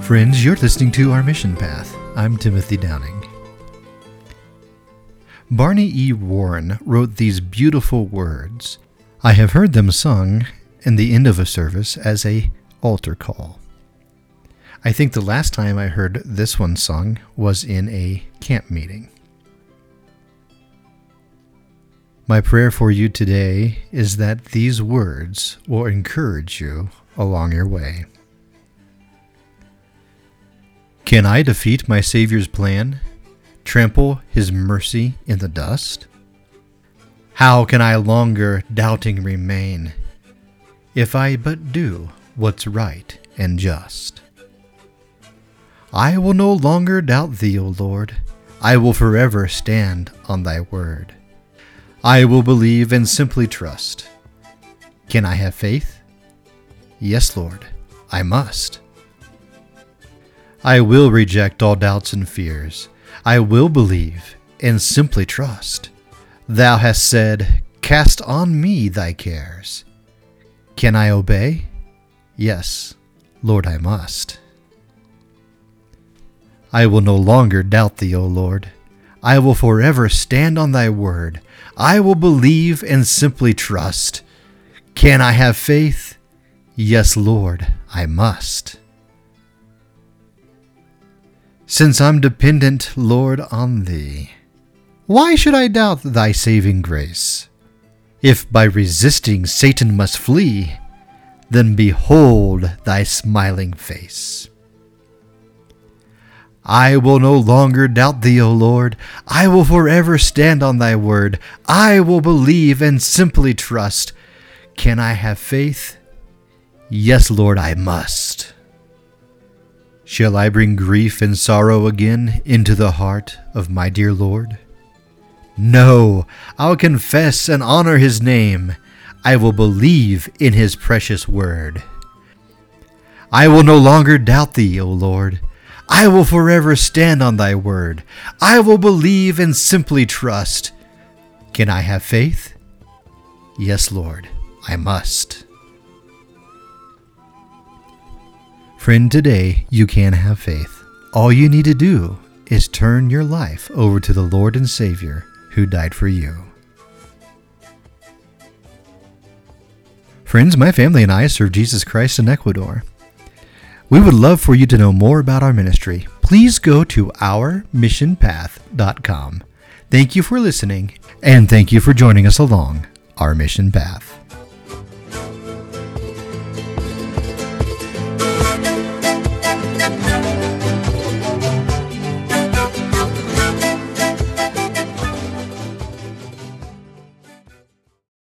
Friends, you're listening to Our Mission Path. I'm Timothy Downing. Barney E. Warren wrote these beautiful words. I have heard them sung in the end of a service as a altar call. I think the last time I heard this one sung was in a camp meeting. My prayer for you today is that these words will encourage you along your way. Can I defeat my Savior's plan, trample His mercy in the dust? How can I longer doubting remain, if I but do what's right and just? I will no longer doubt Thee, O Lord. I will forever stand on Thy word. I will believe and simply trust. Can I have faith? Yes, Lord, I must. I will reject all doubts and fears. I will believe and simply trust. Thou hast said, cast on me thy cares. Can I obey? Yes, Lord, I must. I will no longer doubt Thee, O Lord. I will forever stand on Thy word. I will believe and simply trust. Can I have faith? Yes, Lord, I must. Since I'm dependent, Lord, on Thee, why should I doubt Thy saving grace? If by resisting Satan must flee, then behold Thy smiling face. I will no longer doubt Thee, O Lord. I will forever stand on Thy word. I will believe and simply trust. Can I have faith? Yes, Lord, I must. Shall I bring grief and sorrow again into the heart of my dear Lord? No, I'll confess and honor His name. I will believe in His precious word. I will no longer doubt Thee, O Lord. I will forever stand on Thy word. I will believe and simply trust. Can I have faith? Yes, Lord, I must. Friend, today you can have faith. All you need to do is turn your life over to the Lord and Savior who died for you. Friends, my family and I serve Jesus Christ in Ecuador. We would love for you to know more about our ministry. Please go to ourmissionpath.com. Thank you for listening, and thank you for joining us along our mission path.